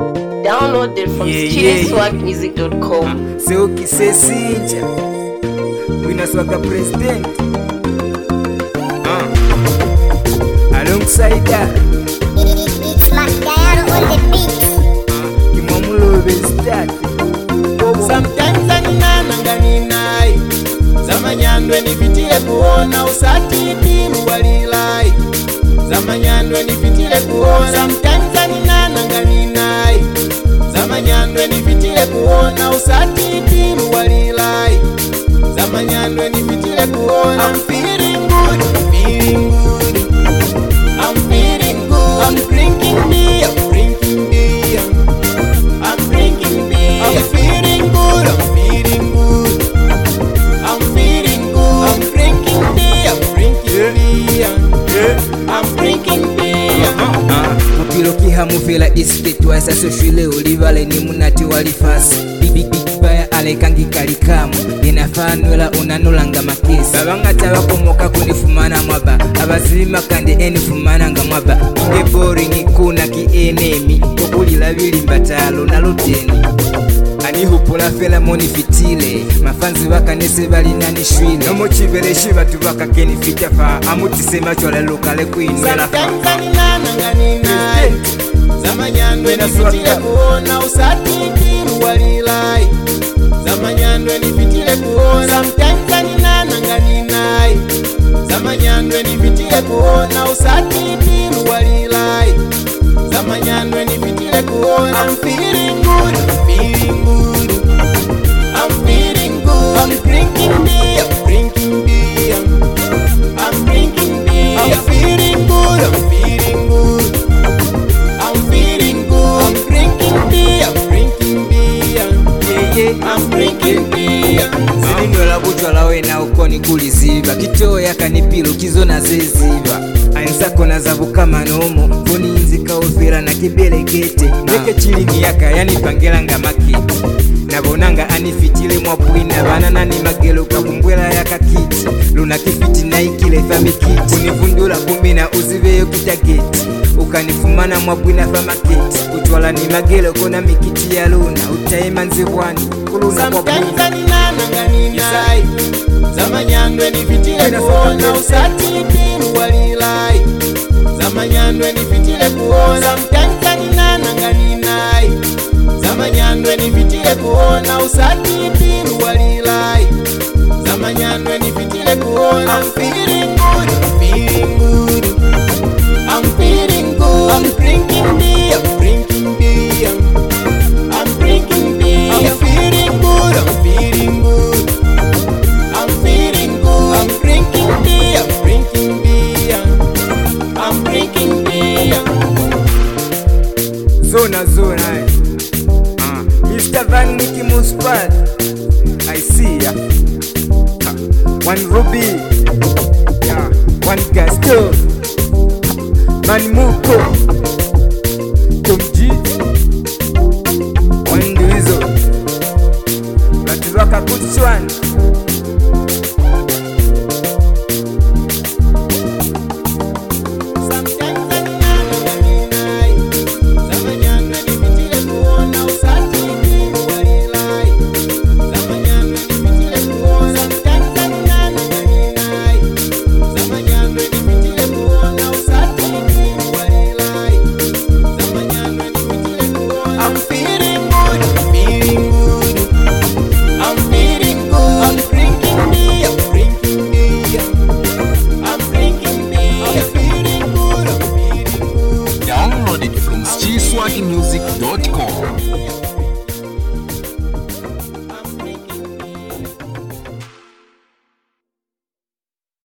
Download it from chillswagmusic.com. Se ukisesinja winaswaga president alongside that It's Macayano on the beat. Kimamulo bestart. Sometimes anananganinayi zamanyandwe nipitile kuona usatiti luwalilai zamanyandwe nipitile kuona. Sometimes anananganinayi zamanyandwe nipitile kuona usatiti luwalilai zamanyandwe nipitile kuona. I'm feeling good, feeling good, I'm feeling good, I'm drinking beer, drinking beer, I'm drinking beer, I'm feeling good, I'm feeling good, I'm feeling good, I'm drinking beer, drinking beer, I'm drinking beer. Mupilo kihamuvela disketi wasaso shule ulivale ni munati walifasi big baya alekangi kalikamu inafanwela unanulanga makesi babangata bakomoka kunifumana mwaba abazima kandi enifumana nga mwaba inge boring kuna ki enemy kokulila bilimbatalo naluteni anihupula fela moni fitile mafanzi bakanese balinani shwile nomo chibeleshi batu bakakeni fitafa amutisema chola lokale kuinwela fa zamanyandwe nipitile kuona usatiti luwalilai zamanyandwe nipitile kuona. Sometimes aninananganinayi zamanyandwe nipitile kuona usatiti luwalilai zamanyandwe nipitile kuona. I'm feeling good, feeling good, I'm feeling good, I'm drinking beer, drinking beer, I'm drinking beer, I'm feeling good, I'm feeling good, I'm feeling good, I'm drinking beer, drinking beer, I'm drinking beer. zilinwela bujwala wena ukoni kuliziba kitoya kanipilo kizona zeziba ainsako na zabukama nomo mboni inzika ofera na kibelegete neke chilini yaka yanipangela nga maketi nabonanga anifitile mwabwina banana ni magelo kabumbwela yaka kiti luna kifiti na ikile famikiti univundula kumina uziveyo kitageti ukanifumana mwabwina famaketi kutwala ni magelo kona mikiti ya luna utaima nzibwani kuluna mwabwina. Sometimes zamanyandwe nipitile kuona usatiti luwalilai zamanyandwe nipitile kuona. Sometimes aninananganinayi zamanyandwe nipitile kuona usatiti luwalilai zamanyandwe nipitile kuona. I'm feeling good, feeling good, I'm feeling good, I'm drinking beer, drinking beer, I'm drinking beer, I'm feeling good, I'm feeling good, I'm feeling good, I'm drinking beer, drinking beer, I'm drinking beer. Zona Mr. Van Nicky Muspad I see ya one Ruby one Gasto Manimuko Tom G one Duizo Natizwaka Kutswan I'm feeling good, feeling good, I'm feeling good, I'm drinking beer, drinking beer, I'm drinking beer, I'm feeling good, I'm feeling good. Download it from chillswagmusic.com.